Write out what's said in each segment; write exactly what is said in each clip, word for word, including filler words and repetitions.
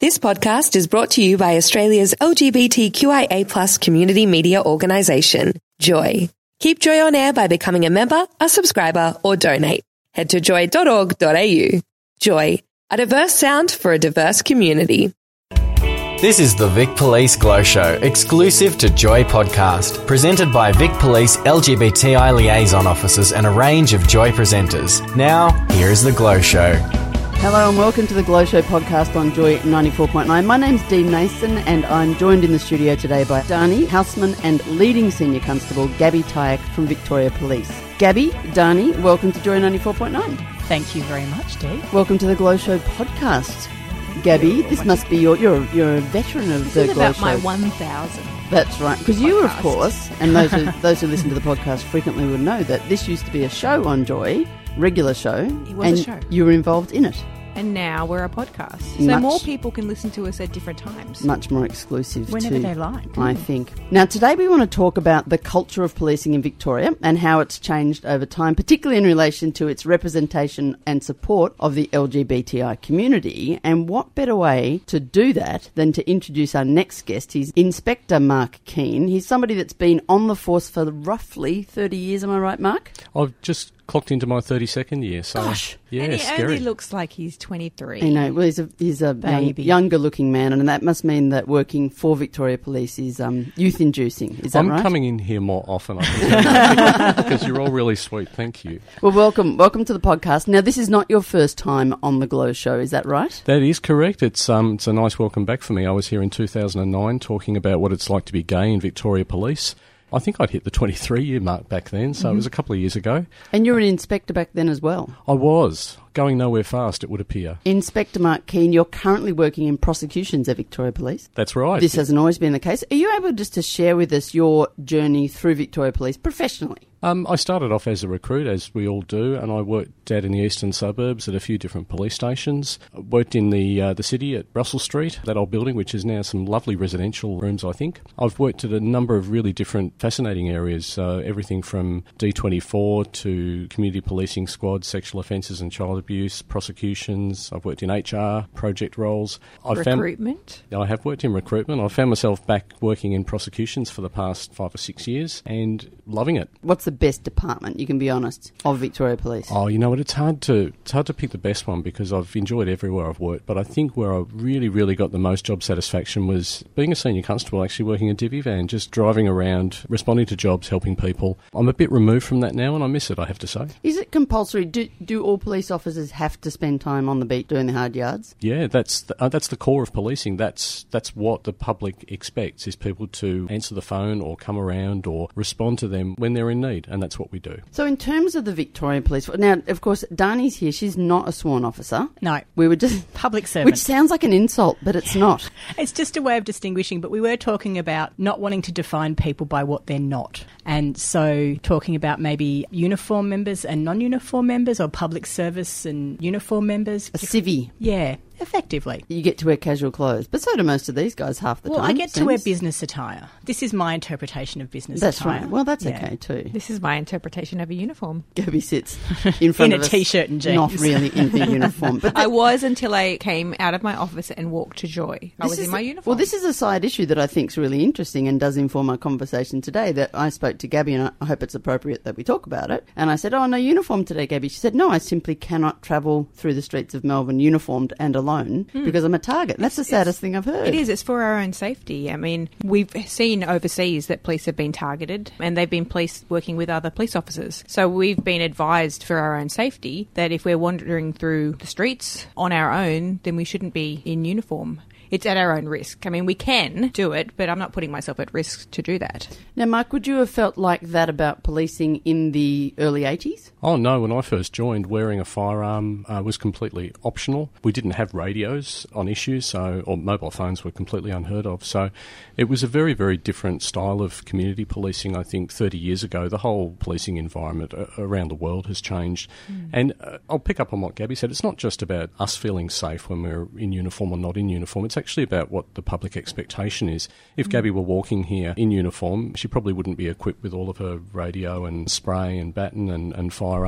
This podcast is brought to you by Australia's L G B T Q I A plus community media organisation, Joy. Keep Joy on air by becoming a member, a subscriber, or donate. Head to joy dot org dot a u. Joy, a diverse sound for a diverse community. This is the Vic Police Glow Show, exclusive to Joy Podcast, presented by Vic Police L G B T I liaison officers and a range of Joy presenters. Now, here is the Glow Show. Hello and welcome to the Glow Show podcast on Joy ninety-four point nine. My name's Dee Mason and I'm joined in the studio today by Dani, houseman and leading senior constable Gabby Tyack from Victoria Police. Gabby, Dani, welcome to Joy ninety-four point nine. Thank you very much, Dee. Welcome to the Glow Show podcast. Gabby, this must be your, you're, you're a veteran of this the is Glow about Show. my one thousand. That's right, because you, of course, and those who, those who listen to the podcast frequently would know that this used to be a show on Joy, regular show. It was and a show. you were involved in it. And now we're a podcast. So Much- more people can listen to us at different times. Much more exclusive Whenever too, they like. I think. Now, today we want to talk about the culture of policing in Victoria and how it's changed over time, particularly in relation to its representation and support of the L G B T I community. And what better way to do that than to introduce our next guest? He's Inspector Mark Keane. He's somebody that's been on the force for roughly thirty years, am I right, Mark? I've just clocked into my thirty-second year, so Gosh. yeah, and he scary. only looks like he's twenty-three. You know, well, he's a, he's a young, Baby. younger-looking man, and that must mean that working for Victoria Police is um, youth-inducing. Is that I'm right? coming in here more often, I think, because you're all really sweet. Thank you. Well, welcome, welcome to the podcast. Now, this is not your first time on the Glow Show, is that right? That is correct. It's um, it's a nice welcome back for me. I was here in two thousand nine talking about what it's like to be gay in Victoria Police. I think I'd hit the twenty-three year mark back then, so Mm-hmm. it was a couple of years ago. And you were an inspector back then as well. I was going nowhere fast, it would appear. Inspector Mark Keane, you're currently working in prosecutions at Victoria Police. That's right. This hasn't always been the case. Are you able just to share with us your journey through Victoria Police professionally? Um, I started off as a recruit, as we all do, and I worked out in the eastern suburbs at a few different police stations. I worked in the uh, the city at Russell Street, that old building, which is now some lovely residential rooms, I think. I've worked at a number of really different fascinating areas, uh, everything from D twenty-four to community policing squads, sexual offences and child abuse, prosecutions. I've worked in H R, project roles. I've Recruitment. Found, I have worked in recruitment. I've found myself back working in prosecutions for the past five or six years and loving it. What's the best department, you can be honest, of Victoria Police? Oh, you know what? It's hard to it's hard to pick the best one because I've enjoyed everywhere I've worked. But I think where I really, really got the most job satisfaction was being a senior constable, actually working a divvy van, just driving around, responding to jobs, helping people. I'm a bit removed from that now, and I miss it, I have to say. Is it compulsory? Do, do all police officers have to spend time on the beat doing the hard yards? Yeah, that's the, uh, that's the core of policing. That's that's what the public expects, is people to answer the phone or come around or respond to them when they're in need, and that's what we do. So in terms of the Victoria Police, now, of course, Dani's here. She's not a sworn officer. No. We were just... Public servant. Which sounds like an insult, but it's not. It's just a way of distinguishing, but we were talking about not wanting to define people by what they're not. And so talking about maybe uniform members and non-uniform members, or public service and uniform members. A civvy. Yeah, effectively. You get to wear casual clothes, but so do most of these guys half the Well, time. I get to wear seems. business attire. This is my interpretation of business That's attire. right. Well, that's Yeah. okay too. This is my interpretation of a uniform. Gabby sits in front In of a us, t-shirt and jeans. not really in the uniform. But I was until I came out of my office and walked to Joy. I This was is in my the- uniform. Well, this is a side issue that I think is really interesting and does inform our conversation today, that I spoke to Gabby, and I hope it's appropriate that we talk about it. And I said, oh, no uniform today, Gabby. She said, no, I simply cannot travel through the streets of Melbourne uniformed and alone because I'm a target. That's the saddest thing I've heard. It is. It's for our own safety. I mean, we've seen overseas that police have been targeted and they've been police working with other police officers. So we've been advised for our own safety that if we're wandering through the streets on our own, then we shouldn't be in uniform. It's at our own risk. I mean, we can do it, but I'm not putting myself at risk to do that. Now, Mark, would you have felt like that about policing in the early eighties? Oh no, when I first joined, wearing a firearm uh, was completely optional. We didn't have radios on issues, so or mobile phones were completely unheard of. So it was a very, very different style of community policing. I think thirty years ago, the whole policing environment uh, around the world has changed. Mm. And uh, I'll pick up on what Gabby said. It's not just about us feeling safe when we're in uniform or not in uniform. It's actually about what the public expectation is. If mm. Gabby were walking here in uniform, she probably wouldn't be equipped with all of her radio and spray and baton and, and firearm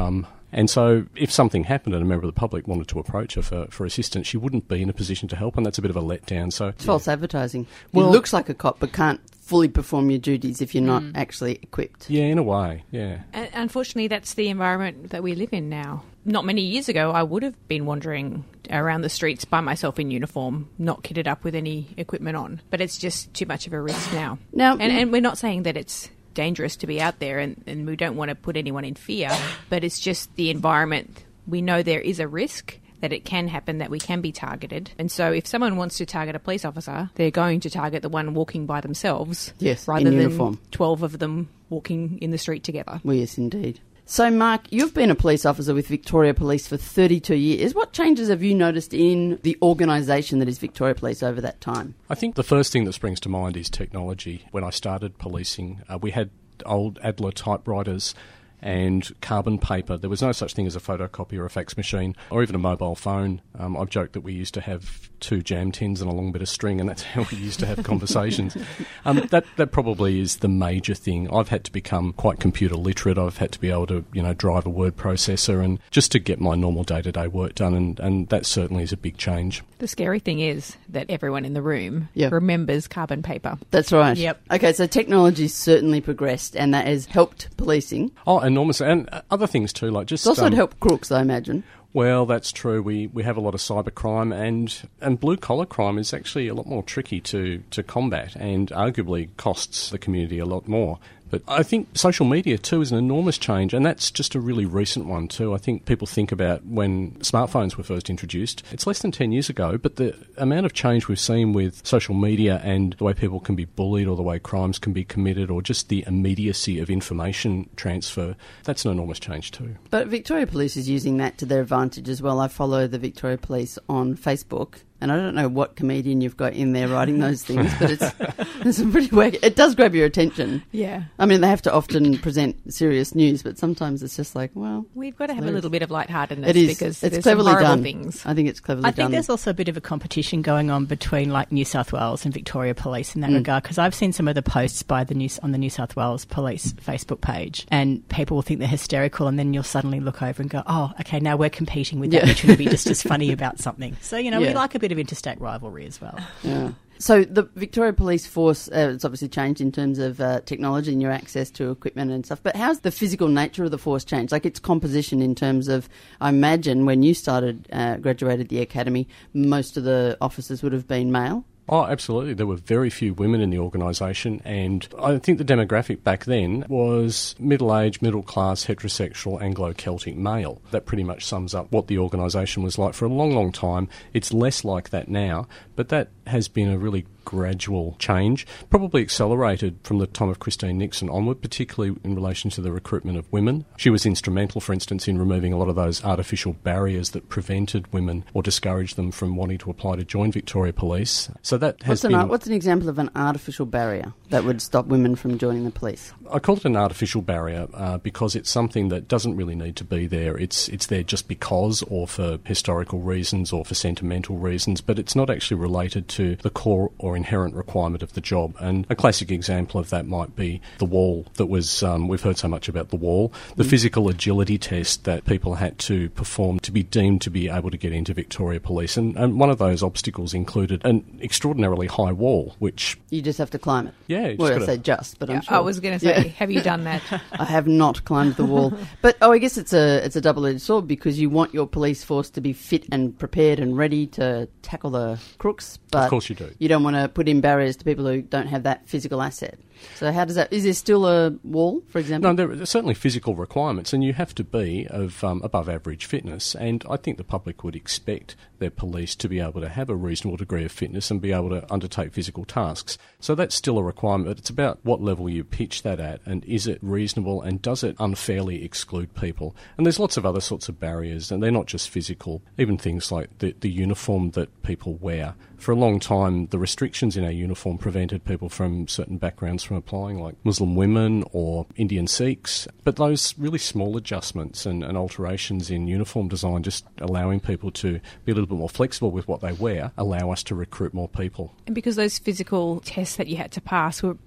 And so if something happened and a member of the public wanted to approach her for, for assistance, she wouldn't be in a position to help, and that's a bit of a letdown. So it's false advertising. Well, it looks like a cop but can't fully perform your duties if you're not Mm. actually equipped. Yeah, in a way, yeah. And unfortunately, that's the environment that we live in now. Not many years ago, I would have been wandering around the streets by myself in uniform, not kitted up with any equipment on. But it's just too much of a risk now. Now, and, and we're not saying that it's dangerous to be out there, and, and we don't want to put anyone in fear, but it's just the environment. We know there is a risk that it can happen, that we can be targeted. And so if someone wants to target a police officer, they're going to target the one walking by themselves, yes, rather in than uniform. twelve of them walking in the street together. Well, yes, indeed. So, Mark, you've been a police officer with Victoria Police for thirty-two years. What changes have you noticed in the organisation that is Victoria Police over that time? I think the first thing that springs to mind is technology. When I started policing, uh, we had old Adler typewriters and carbon paper. There was no such thing as a photocopy or a fax machine or even a mobile phone. Um, I've joked that we used to have two jam tins and a long bit of string, and that's how we used to have conversations. Um, that that probably is the major thing. I've had to become quite computer literate. I've had to be able to, you know, drive a word processor and just to get my normal day-to-day work done, and, and that certainly is a big change. The scary thing is that everyone in the room Yep. remembers carbon paper. That's right. Yep. Okay, so technology's certainly progressed, and that has helped policing. Oh, enormous. And other things too, like just... It's also um, helped crooks, I imagine. Well, that's true. We we have a lot of cybercrime, and, and blue-collar crime is actually a lot more tricky to, to combat and arguably costs the community a lot more. But I think social media too is an enormous change, and that's just a really recent one too. I think people think about when smartphones were first introduced. It's less than ten years ago, but the amount of change we've seen with social media and the way people can be bullied or the way crimes can be committed or just the immediacy of information transfer, that's an enormous change too. But Victoria Police is using that to their advantage as well. I follow the Victoria Police on Facebook, and I don't know what comedian you've got in there writing those things, but it's, it's a pretty wacky. It does grab your attention. Yeah. I mean, they have to often present serious news, but sometimes it's just like, well... We've got to have a Hilarious. little bit of lightheartedness It is. because It's there's cleverly some horrible done. things. I think it's cleverly I done. think there's also a bit of a competition going on between like New South Wales and Victoria Police in that regard, because I've seen some of the posts by the New, on the New South Wales Police Facebook page, and people will think they're hysterical, and then you'll suddenly look over and go, oh, okay, now we're competing with that, Yeah. which would be just as funny about something. So, you know, Yeah. we like a bit of interstate rivalry as well. Yeah. So the Victoria Police Force, uh, it's obviously changed in terms of uh, technology and your access to equipment and stuff, but how's the physical nature of the force changed? Like its composition in terms of, I imagine when you started, uh, graduated the academy, most of the officers would have been male? Oh, absolutely. There were very few women in the organisation, and I think the demographic back then was middle-aged, middle-class, heterosexual, Anglo-Celtic male. That pretty much sums up what the organisation was like for a long, long time. It's less like that now, but that has been a really gradual change, probably accelerated from the time of Christine Nixon onward, particularly in relation to the recruitment of women. She was instrumental, for instance, in removing a lot of those artificial barriers that prevented women or discouraged them from wanting to apply to join Victoria Police. So that has What's an, been... ar- what's an example of an artificial barrier that would stop women from joining the police? I call it an artificial barrier uh, because it's something that doesn't really need to be there. It's it's there just because, or for historical reasons, or for sentimental reasons, but it's not actually related to the core or inherent requirement of the job. And a classic example of that might be the wall that was, um, we've heard so much about the wall, the mm. physical agility test that people had to perform to be deemed to be able to get into Victoria Police. And, and one of those obstacles included an extraordinarily high wall, which... You just have to climb it. Yeah. Well, I gotta, say just, but Yeah, I'm sure. I was going to say, Yeah. have you done that? I have not climbed the wall. But, oh, I guess it's a it's a double-edged sword because you want your police force to be fit and prepared and ready to tackle the crooks. But of course you do. You don't want to put in barriers to people who don't have that physical asset. So how does that... Is there still a wall, for example? No, there are certainly physical requirements, and you have to be of um, above average fitness, and I think the public would expect their police to be able to have a reasonable degree of fitness and be able to undertake physical tasks. So that's still a requirement, but it's about what level you pitch that at, and is it reasonable, and does it unfairly exclude people? And there's lots of other sorts of barriers, and they're not just physical, even things like the, the uniform that people wear. For a long time, the restrictions in our uniform prevented people from certain backgrounds from applying, like Muslim women or Indian Sikhs. But those really small adjustments and, and alterations in uniform design, just allowing people to be a little bit more flexible with what they wear, allow us to recruit more people. And because those physical tests that you had to pass were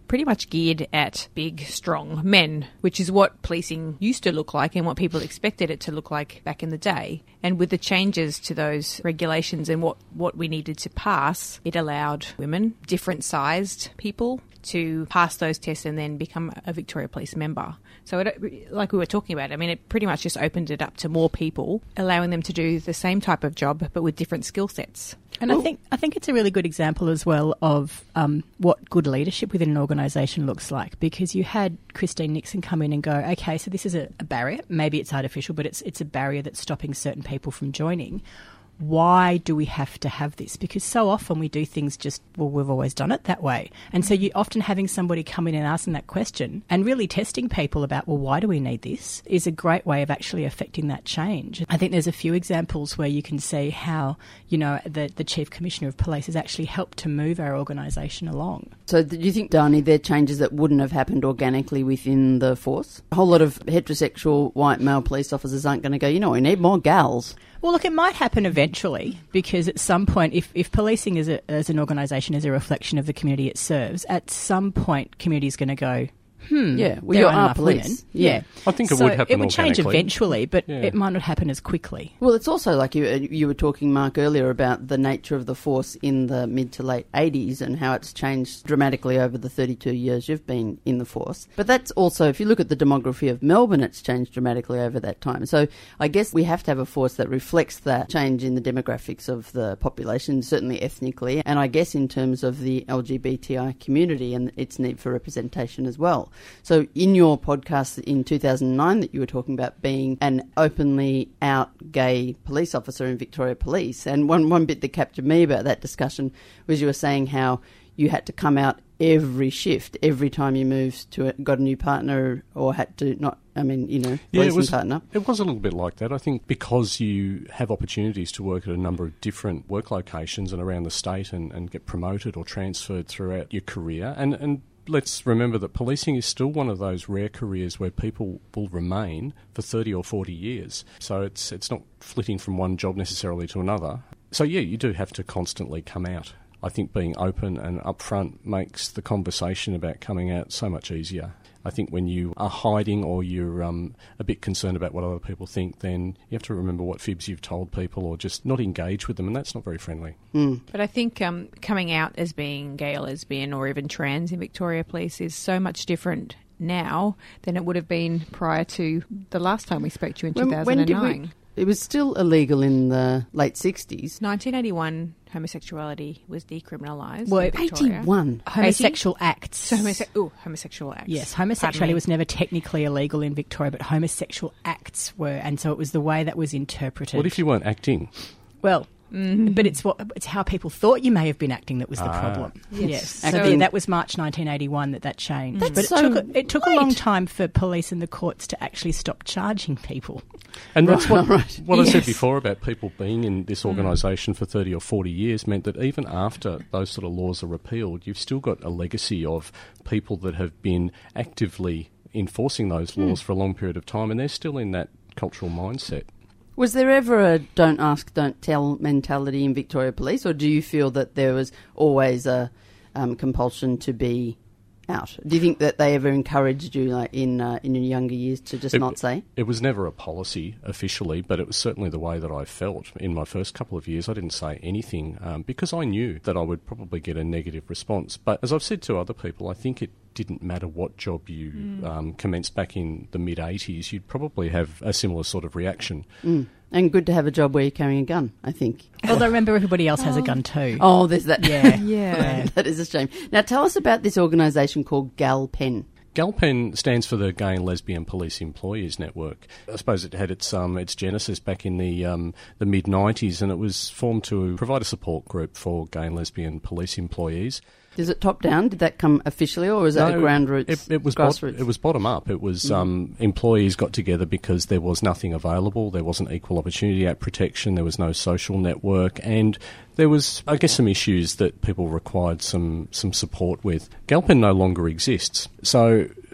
pretty much geared at big, strong men, which is what policing used to look like and what people expected it to look like back in the day. And with the changes to those regulations and what, what we needed to pass, it allowed women, different sized people, to pass those tests and then become a Victoria Police member. So it, like we were talking about, I mean, it pretty much just opened it up to more people, allowing them to do the same type of job but with different skill sets. And I think I think it's a really good example as well of um, what good leadership within an organisation looks like, because you had Christine Nixon come in and go, okay, so this is a, a barrier. Maybe it's artificial, but it's it's a barrier that's stopping certain people from joining. Why do we have to have this? Because so often we do things just, well, we've always done it that way. And so you often having somebody come in and asking that question and really testing people about, well, why do we need this, is a great way of actually affecting that change. I think there's a few examples where you can see how, you know, the, the Chief Commissioner of Police has actually helped to move our organisation along. So do you think, Dani, there are changes that wouldn't have happened organically within the force? A whole lot of heterosexual white male police officers aren't going to go, you know, we need more gals. Well, look, it might happen eventually, because at some point, if, if policing as, a, as an organisation is a reflection of the community it serves, at some point community is going to go, hmm, yeah, well, there you aren't are enough police. women. Yeah. Yeah. I think it so would happen it would change organically. eventually, but Yeah. it might not happen as quickly. Well, it's also like you you were talking, Mark, earlier about the nature of the force in the mid to late eighties and how it's changed dramatically over the thirty-two years you've been in the force. But that's also, if you look at the demography of Melbourne, it's changed dramatically over that time. So I guess we have to have a force that reflects that change in the demographics of the population, certainly ethnically, and I guess in terms of the L G B T I community and its need for representation as well. So in your podcast in two thousand nine that you were talking about being an openly out gay police officer in Victoria Police, and one, one bit that captured me about that discussion was you were saying how you had to come out every shift, every time you moved to a, got a new partner or had to not, I mean, you know, Yeah, it policing was, partner. it was a little bit like that. I think because you have opportunities to work at a number of different work locations and around the state and, and get promoted or transferred throughout your career, and, and let's remember that policing is still one of those rare careers where people will remain for thirty or forty years. So it's it's not flitting from one job necessarily to another. So yeah, you do have to constantly come out. I think being open and upfront makes the conversation about coming out so much easier. I think when you are hiding or you're um, a bit concerned about what other people think, then you have to remember what fibs you've told people or just not engage with them, and that's not very friendly. Mm. But I think um, coming out as being gay or lesbian or even trans in Victoria Police is so much different now than it would have been prior to the last time we spoke to you in When, two thousand nine. when did we, it was still illegal in the late sixties. nineteen eighty-one, homosexuality was decriminalised Well, in Victoria. eighty-one. Homosexual acts. So homose- ooh, homosexual acts. Yes, Pardon homosexuality me. was never technically illegal in Victoria, but homosexual acts were, and so it was the way that was interpreted. What if you weren't acting? Well, but it's what it's how people thought you may have been acting that was the Ah. problem. Yes. Yes, so Acting- the, that was March nineteen eighty-one that that changed. That's but it so took a, it took a long weird. time for police and the courts to actually stop charging people. And that's what, right. what I said Yes. before about people being in this organisation for thirty or forty years meant that even after those sort of laws are repealed, you've still got a legacy of people that have been actively enforcing those laws for a long period of time, and they're still in that cultural mindset. Was there ever a don't ask, don't tell mentality in Victoria Police, or do you feel that there was always a um, compulsion to be out? Do you think that they ever encouraged you, like in uh, in your younger years, to just It- not say? It was never a policy officially, but it was certainly the way that I felt in my first couple of years. I didn't say anything um, because I knew that I would probably get a negative response. But as I've said to other people, I think it didn't matter what job you um, commenced back in the mid-eighties, you'd probably have a similar sort of reaction. Mm. And good to have a job where you're carrying a gun, I think. Although remember, everybody else has a gun too. Oh, there's that. Yeah. Yeah. That is a shame. Now, tell us about this organisation called GalPen. GalPen stands for the Gay and Lesbian Police Employees Network. I suppose it had its um, its genesis back in the um, the mid nineties, and it was formed to provide a support group for gay and lesbian police employees. Is it top down? Did that come officially, or was that a ground roots? It, it was bot- grassroots? it was bottom up. It was um, employees got together because there was nothing available. There wasn't Equal Opportunity Act protection. There was no social network, and there was, I guess, some issues that people required some some support with. GalPen no longer exists, so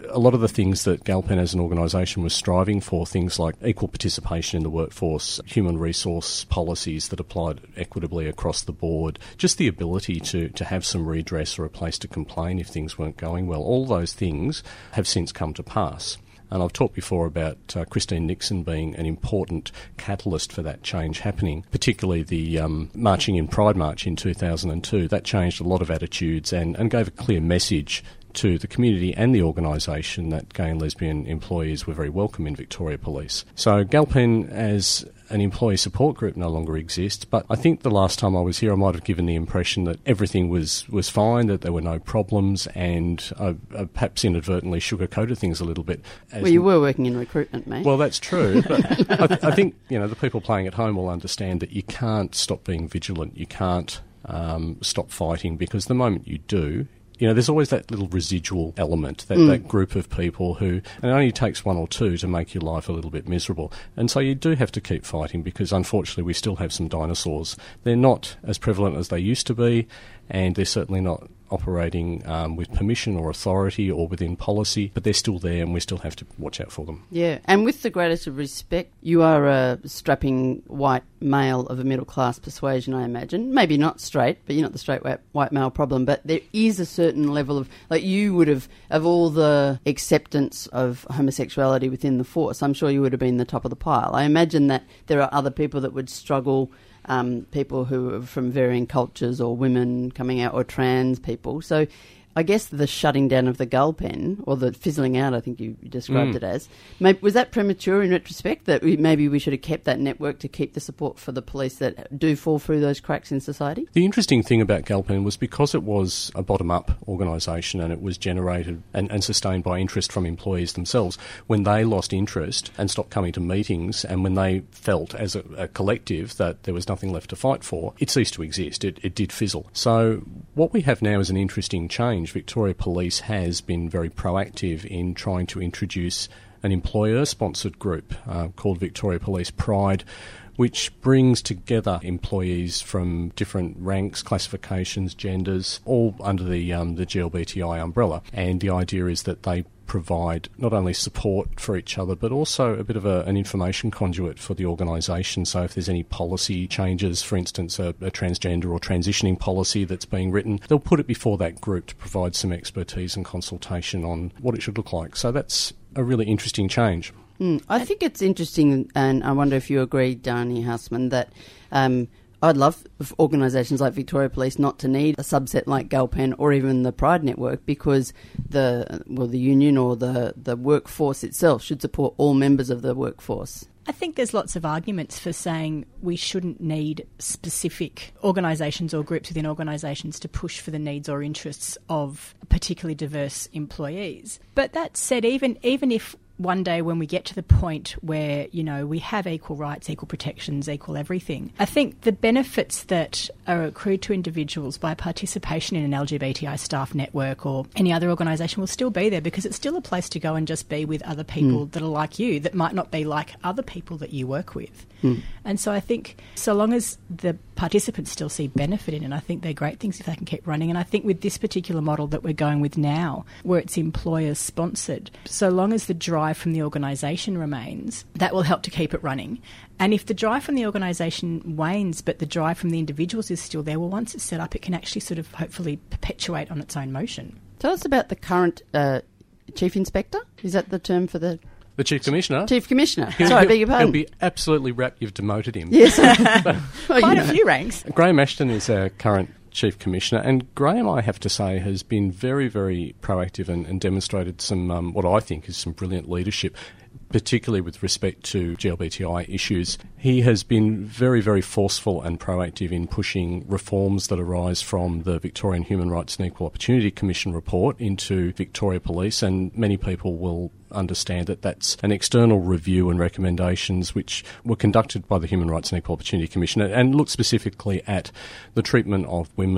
a lot of the things that Galpen as an organisation was striving for, things like equal participation in the workforce, human resource policies that applied equitably across the board, just the ability to, to have some redress or a place to complain if things weren't going well, all those things have since come to pass. And I've talked before about uh, Christine Nixon being an important catalyst for that change happening, particularly the um, marching in Pride March in two thousand two. That changed a lot of attitudes and, and gave a clear message to the community and the organisation that gay and lesbian employees were very welcome in Victoria Police. So Galpen as an employee support group no longer exists, but I think the last time I was here I might have given the impression that everything was, was fine, that there were no problems, and I, I perhaps inadvertently sugarcoated things a little bit. Well, you were working in recruitment, mate. Well, that's true, but I, th- I think, you know, the people playing at home will understand that you can't stop being vigilant, you can't um, stop fighting, because the moment you do, you know, there's always that little residual element, that, mm. that group of people who, and it only takes one or two to make your life a little bit miserable. And so you do have to keep fighting, because unfortunately we still have some dinosaurs. They're not as prevalent as they used to be, and they're certainly not operating um, with permission or authority or within policy, but they're still there and we still have to watch out for them. Yeah, and with the greatest of respect, you are a strapping white male of a middle-class persuasion, I imagine. Maybe not straight, but you're not the straight white, white male problem, but there is a certain level of, like you would have, of all the acceptance of homosexuality within the force, I'm sure you would have been the top of the pile. I imagine that there are other people that would struggle, Um, people who are from varying cultures, or women coming out, or trans people. So I guess the shutting down of the Galpen, or the fizzling out, I think you described mm. it as, maybe, was that premature in retrospect, that we, maybe we should have kept that network to keep the support for the police that do fall through those cracks in society? The interesting thing about Galpen was because it was a bottom-up organisation and it was generated and, and sustained by interest from employees themselves, when they lost interest and stopped coming to meetings, and when they felt as a, a collective that there was nothing left to fight for, it ceased to exist. It, it did fizzle. So what we have now is an interesting change. Victoria Police has been very proactive in trying to introduce an employer-sponsored group uh, called Victoria Police Pride, which brings together employees from different ranks, classifications, genders, all under the um, the G L B T I umbrella. And the idea is that they provide not only support for each other, but also a bit of a, an information conduit for the organisation. So if there's any policy changes, for instance, a, a transgender or transitioning policy that's being written, they'll put it before that group to provide some expertise and consultation on what it should look like. So that's a really interesting change. Mm, I think it's interesting, and I wonder if you agree, Dani Houseman, that um, I'd love organisations like Victoria Police not to need a subset like Galpen or even the Pride Network, because the well the union or the, the workforce itself should support all members of the workforce. I think there's lots of arguments for saying we shouldn't need specific organisations or groups within organisations to push for the needs or interests of particularly diverse employees. But that said, even even if one day when we get to the point where, you know, we have equal rights, equal protections, equal everything, I think the benefits that are accrued to individuals by participation in an L G B T I staff network or any other organisation will still be there, because it's still a place to go and just be with other people mm. that are like you, that might not be like other people that you work with. Mm. And so I think so long as the participants still see benefit in it, I think they're great things if they can keep running. And I think with this particular model that we're going with now, where it's employer-sponsored, so long as the drive from the organisation remains, that will help to keep it running. And if the drive from the organisation wanes, but the drive from the individuals is still there, well, once it's set up, it can actually sort of hopefully perpetuate on its own motion. Tell us about the current uh, Chief Inspector. Is that the term for the... The Chief Commissioner? Chief Commissioner. Sorry, I beg your pardon. He'll be absolutely rapt you've demoted him. Yes. well, Quite a know. few ranks. Graham Ashton is our current Chief Commissioner, and Graham, I have to say, has been very, very proactive and, and demonstrated some, um, what I think is some brilliant leadership, particularly with respect to G L B T I issues. He has been very, very forceful and proactive in pushing reforms that arise from the Victorian Human Rights and Equal Opportunity Commission report into Victoria Police, and many people will understand that that's an external review and recommendations which were conducted by the Human Rights and Equal Opportunity Commission and looked specifically at the treatment of women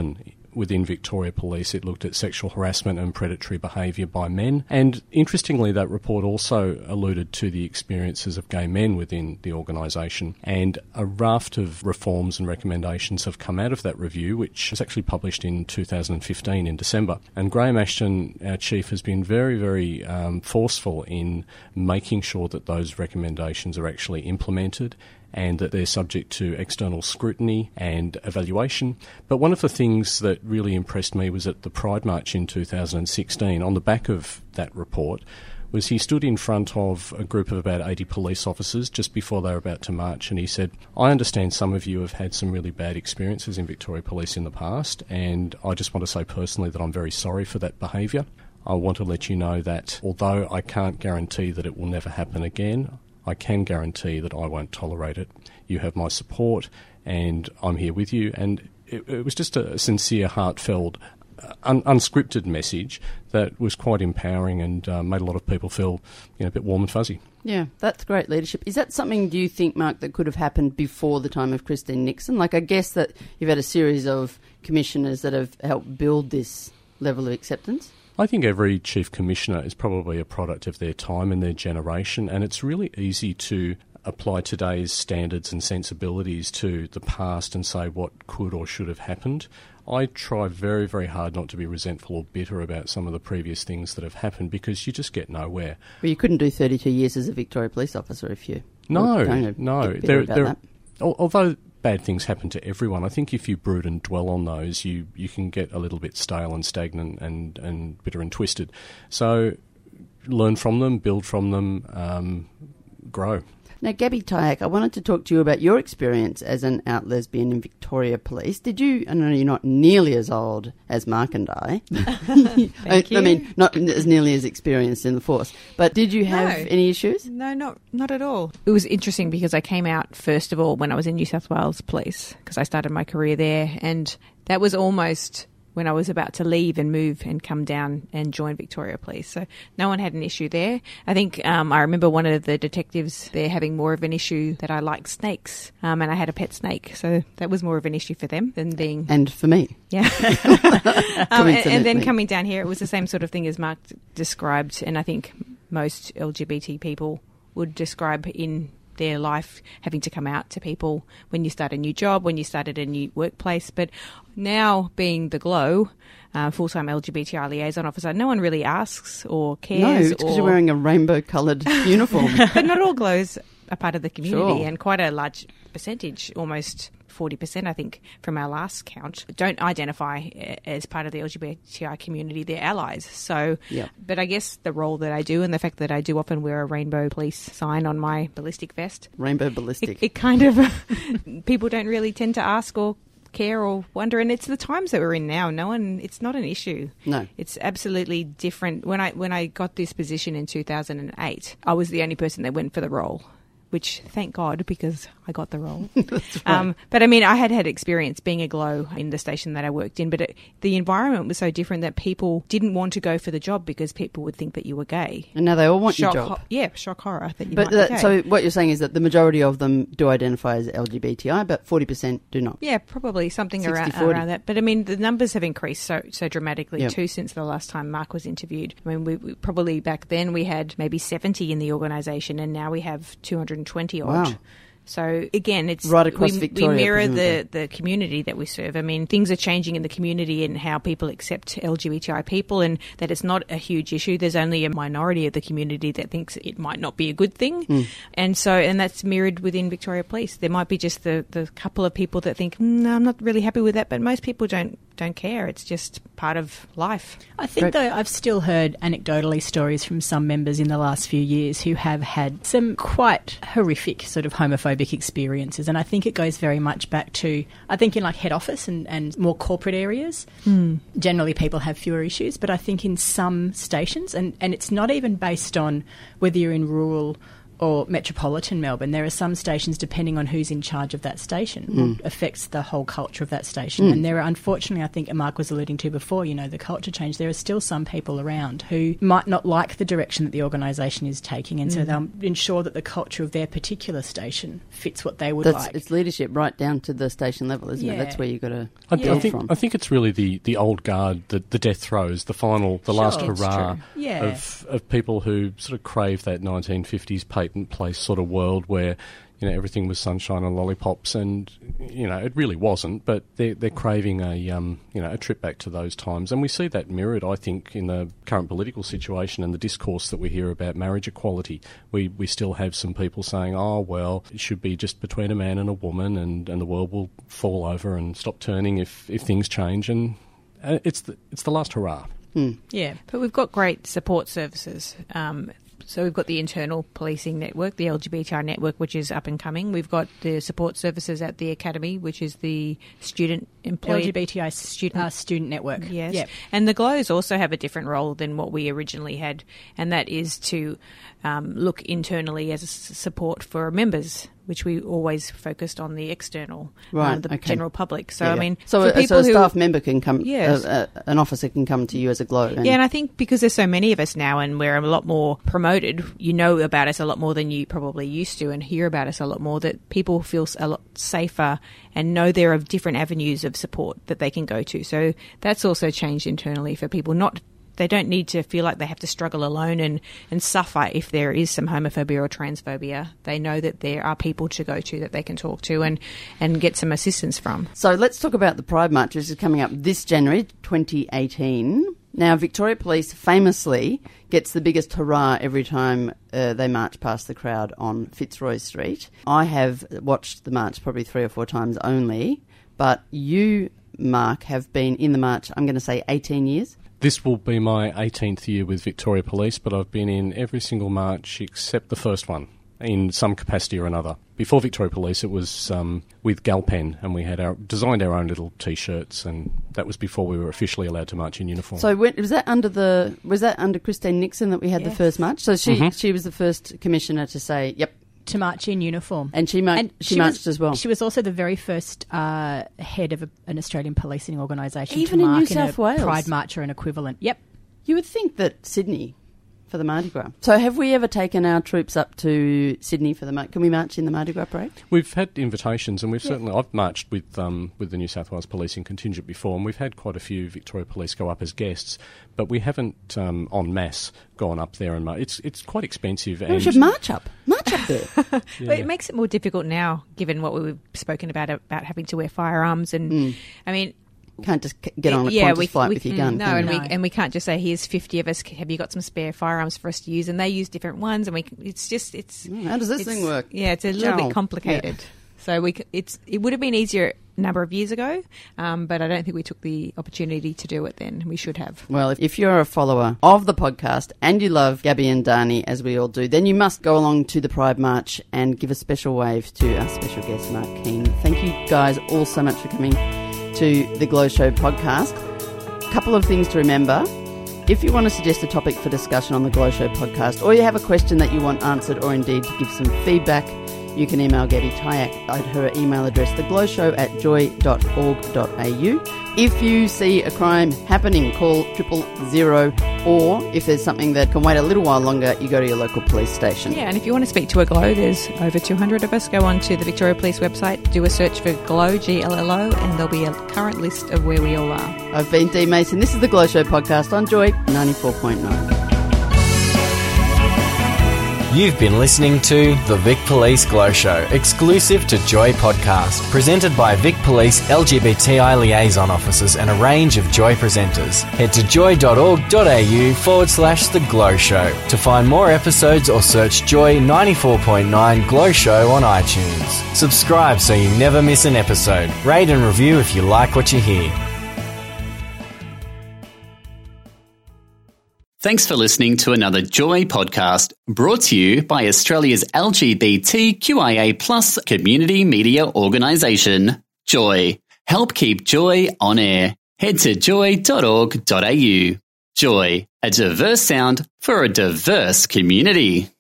within Victoria Police, it looked at sexual harassment and predatory behaviour by men. And interestingly, that report also alluded to the experiences of gay men within the organisation. And a raft of reforms and recommendations have come out of that review, which was actually published in two thousand fifteen in December. And Graham Ashton, our chief, has been very, very um, forceful in making sure that those recommendations are actually implemented and that they're subject to external scrutiny and evaluation. But one of the things that really impressed me was at the Pride March in two thousand sixteen, on the back of that report, was he stood in front of a group of about eighty police officers just before they were about to march, and he said, I understand some of you have had some really bad experiences in Victoria Police in the past, and I just want to say personally that I'm very sorry for that behaviour. I want to let you know that although I can't guarantee that it will never happen again, I can guarantee that I won't tolerate it. You have my support and I'm here with you. And it, it was just a sincere, heartfelt, un- unscripted message that was quite empowering and uh, made a lot of people feel, you know, a bit warm and fuzzy. Yeah, that's great leadership. Is that something, do you think, Mark, that could have happened before the time of Christine Nixon? Like, I guess that you've had a series of commissioners that have helped build this level of acceptance. I think every Chief Commissioner is probably a product of their time and their generation, and it's really easy to apply today's standards and sensibilities to the past and say what could or should have happened. I try very, very hard not to be resentful or bitter about some of the previous things that have happened because you just get nowhere. Well, you couldn't do thirty-two years as a Victoria Police officer if you... No, were no. There, there, although bad things happen to everyone, I think if you brood and dwell on those, you, you can get a little bit stale and stagnant and, and bitter and twisted. So learn from them, build from them, um, grow. Now, Gabby Tyack, I wanted to talk to you about your experience as an out lesbian in Victoria Police. Did you, I know you're not nearly as old as Mark and I. Thank I, you. I mean, not as nearly as experienced in the force. But did you have No. any issues? No, not not at all. It was interesting because I came out, first of all, when I was in New South Wales Police, because I started my career there, and that was almost when I was about to leave and move and come down and join Victoria Police. So no one had an issue there. I think um, I remember one of the detectives there having more of an issue that I liked snakes, um, and I had a pet snake. So that was more of an issue for them than being... And for me. Yeah. um, and, and then Coincidentally. coming down here, it was the same sort of thing as Mark d- described, and I think most L G B T people would describe in their life having to come out to people when you start a new job, when you started a new workplace. But now being the GLOW, uh, full-time L G B T I liaison officer, no one really asks or No, cares. because or... you're wearing a rainbow-coloured uniform. But not all GLOWs are part of the community, Sure. and quite a large percentage, almost forty percent, I think, from our last count, don't identify as part of the L G B T I community. They're allies. So, Yeah. but I guess the role that I do and the fact that I do often wear a rainbow police sign on my ballistic vest, Rainbow it, ballistic. it kind of, people don't really tend to ask or care or wonder. And it's the times that we're in now. No one, it's not an issue. No. It's absolutely different. When I, when I got this position in two thousand eight, I was the only person that went for the role, which thank God, because I got the role. That's right. Um, but I mean, I had had experience being a GLOW in the station that I worked in, but it, the environment was so different that people didn't want to go for the job because people would think that you were gay. And now they all want shock, your job. ho- yeah, shock horror that you But might be that, gay. so what you're saying is that the majority of them do identify as L G B T I, but forty percent do not. Yeah, probably something around, sixty forty. around that. But I mean, the numbers have increased so so dramatically Yep. too since the last time Mark was interviewed. I mean, we, we probably back then we had maybe seventy in the organisation, and now we have two hundred twenty odd. Wow. So again, it's Right across we, Victoria, we mirror presumably. the, the community that we serve. I mean, things are changing in the community and how people accept L G B T I people, and that it's not a huge issue. There's only a minority of the community that thinks it might not be a good thing, Mm. and so and that's mirrored within Victoria Police. There might be just the, the couple of people that think, mm, no, I'm not really happy with that, but most people don't don't care. It's just part of life. I think, Great. though, I've still heard anecdotally stories from some members in the last few years who have had some quite horrific sort of homophobic experiences. And I think it goes very much back to, I think in like head office and, and more corporate areas, Mm. generally people have fewer issues. But I think in some stations, and, and it's not even based on whether you're in rural or metropolitan Melbourne, there are some stations, depending on who's in charge of that station, mm. affects the whole culture of that station. Mm. And there are, unfortunately, I think Mark was alluding to before, you know, the culture change. There are still some people around who might not like the direction that the organisation is taking, and mm. so they'll ensure that the culture of their particular station fits what they would That's, like. It's leadership right down to the station level, isn't yeah. it? That's where you've got to I, build I think, from. I think it's really the, the old guard, the, the death throes, the final, the Sure, last it's hurrah true. Yeah. of, of people who sort of crave that nineteen fifties patent place sort of world where, you know, everything was sunshine and lollipops, and, you know, it really wasn't, but they're, they're craving a, um, you know, a trip back to those times. And we see that mirrored, I think, in the current political situation and the discourse that we hear about marriage equality. We we still have some people saying, oh, well, it should be just between a man and a woman, and, and the world will fall over and stop turning if, if things change. And uh, it's the, it's the last hurrah. Hmm. Yeah, but we've got great support services. Um, so we've got the internal policing network, the L G B T I network, which is up and coming. We've got the support services at the academy, which is the student employee L G B T I student uh, student network. Yes, yep. And the Glows also have a different role than what we originally had, and that is to um, look internally as a s- support for members, which we always focused on the external, right, uh, the okay. general public. So yeah, I yeah. mean, so, for a, people so a who, staff member can come, yes. uh, uh, an officer can come to you as a Glow. And yeah, and I think because there's so many of us now, and we're a lot more promoted, you know about us a lot more than you probably used to, and hear about us a lot more, that people feel a lot safer and know there are different avenues of support that they can go to. So that's also changed internally for people. Not They don't need to feel like they have to struggle alone and, and suffer if there is some homophobia or transphobia. They know that there are people to go to that they can talk to and, and get some assistance from. So let's talk about the Pride March, which is coming up this January twenty eighteen. Now, Victoria Police famously gets the biggest hurrah every time uh, they march past the crowd on Fitzroy Street. I have watched the march probably three or four times only, but you, Mark, have been in the march, I'm going to say eighteen years. This will be my eighteenth year with Victoria Police, but I've been in every single march except the first one, in some capacity or another. Before Victoria Police, it was um, with Galpen, and we had our designed our own little T-shirts, and that was before we were officially allowed to march in uniform. So when, was that under the was that under Christine Nixon that we had Yes. the first march? So she Mm-hmm. she was the first commissioner to say, "Yep." To march in uniform. And she, mar- And she, she marched was, as well. She was also the very first uh, head of a, an Australian policing organisation Even to in mark New in South a Wales? Pride March or an equivalent. Yep. You would think that Sydney for the Mardi Gras. So have we ever taken our troops up to Sydney for the Mardi? Can we march in the Mardi Gras parade? We've had invitations, and we've certainly I've marched with um, with the New South Wales Policing contingent before, and we've had quite a few Victoria Police go up as guests, but we haven't um, en masse gone up there and march. It's it's quite expensive. We And should march up. March up there. Yeah. But it makes it more difficult now, given what we've spoken about, about having to wear firearms. And, Mm. I mean... Can't just c- get on a yeah, Qantas we, flight we, with your mm, gun. No, can and you? we and we can't just say, here's fifty of us, have you got some spare firearms for us to use? And they use different ones, and we can, it's just... it's Mm, how does this it's- thing work? Yeah, it's a little Joel. bit complicated. So we c- it's it would have been easier a number of years ago, um, but I don't think we took the opportunity to do it then. We should have. Well, if, if you're a follower of the podcast and you love Gabby and Dani, as we all do, then you must go along to the Pride March and give a special wave to our special guest, Mark Keane. Thank you guys all so much for coming to the Glow Show podcast. A couple of things to remember. If you want to suggest a topic for discussion on the Glow Show podcast, or you have a question that you want answered, or indeed to give some feedback, you can email Gabby Tyack at her email address, theglowshow at joy dot org dot a u. If you see a crime happening, call triple zero, or if there's something that can wait a little while longer, you go to your local police station. Yeah, and if you want to speak to a Glow, there's over two hundred of us. Go on to the Victoria Police website, do a search for Glow, G L L O, and there'll be a current list of where we all are. I've been Dee Mason. This is the Glow Show podcast on Joy ninety-four point nine. You've been listening to The Vic Police Glow Show, exclusive to Joy Podcast, presented by Vic Police L G B T I liaison officers and a range of Joy presenters. Head to joy dot org dot a u forward slash The Glow Show to find more episodes, or search Joy ninety-four point nine Glow Show on iTunes. Subscribe so you never miss an episode. Rate and review if you like what you hear. Thanks for listening to another Joy podcast, brought to you by Australia's L G B T Q I A plus community media organisation, Joy. Help keep Joy on air. Head to joy dot org dot a u. Joy, a diverse sound for a diverse community.